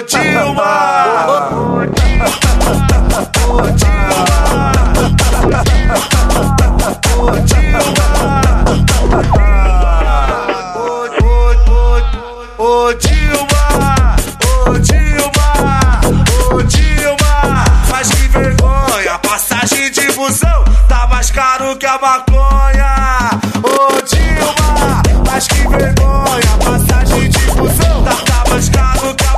Dilma! Ô Dilma, mas que vergonha, passagem de busão tá mais caro que a maconha. Ô Dilma, mas que vergonha, passagem de busão tá mais caro que a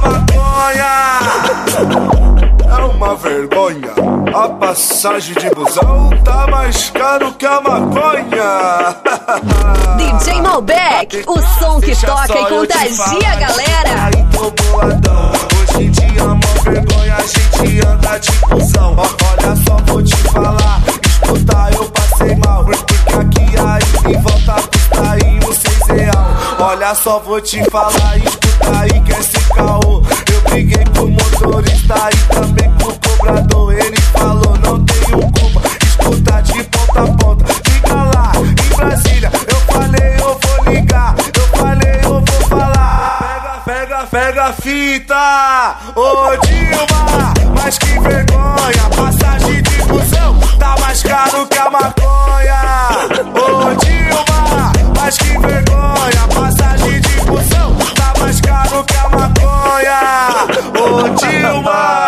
maconha. É uma vergonha, a passagem de busão tá mais caro que a maconha. DJ Malbec, o som que toca e contagia a galera. Hoje em dia, mó vergonha, a gente anda de busão. Olha só, vou te falar, escuta, eu passei mal. Porque aqui aí em volta custa aí R$6. Olha só, vou te falar, escuta aí que esse caô. Eu briguei com o motorista e também com o cobrador. Ele falou, não tenho culpa, escuta de ponta a ponta. Fica lá, em Brasília, eu falei, eu vou ligar. Eu falei, eu vou falar. Pega a fita, ô Dilma, mas que vergonha, passagem de busão tá mais caro que a maconha. Ô Dilma, mas que vergonha, passagem de busão tá mais caro que a maconha. Ô Dilma,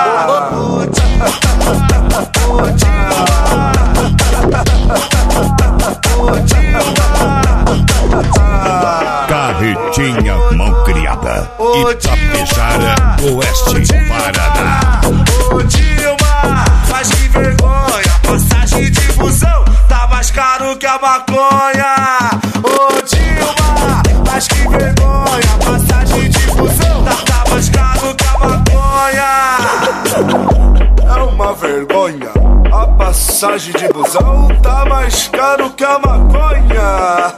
Carretinha Mão Criada, Itapejara, Oeste, Paraná. Ô Dilma, mas que vergonha, passagem de busão tá mais caro que a maconha. Ô Dilma, mas que vergonha, passagem de busão tá mais caro que a maconha. É uma vergonha, a passagem de busão tá mais caro que a maconha.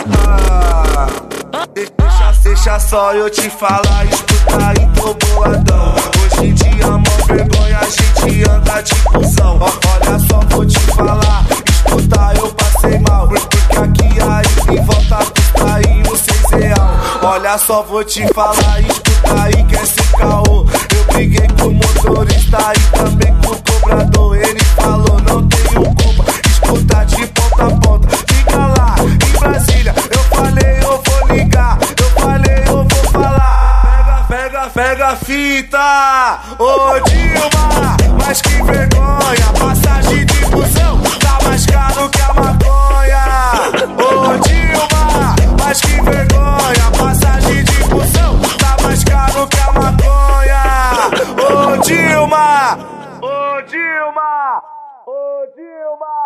Deixa só eu te falar, escuta aí, tô boladão. Hoje em dia, mó vergonha, a gente anda de busão. Olha só, vou te falar, escuta, eu passei mal. Porque aqui aí em volta custa aí R$6. Olha só, vou te falar, escuta aí que esse caô. Eu briguei com o motorista e também com o cobrador. Ele falou, não tenho culpa, escuta de ponta a ponta. Fica lá, em Brasília, eu falei, eu vou ligar. Eu falei, eu vou falar. Pega a fita, ô Dilma, mas que vergonha, passagem de busão tá mais caro que a maconha. Ô Dilma, mas que vergonha, passagem de busão tá mais caro que a maconha. Ô Dilma, ô Dilma, ô Dilma.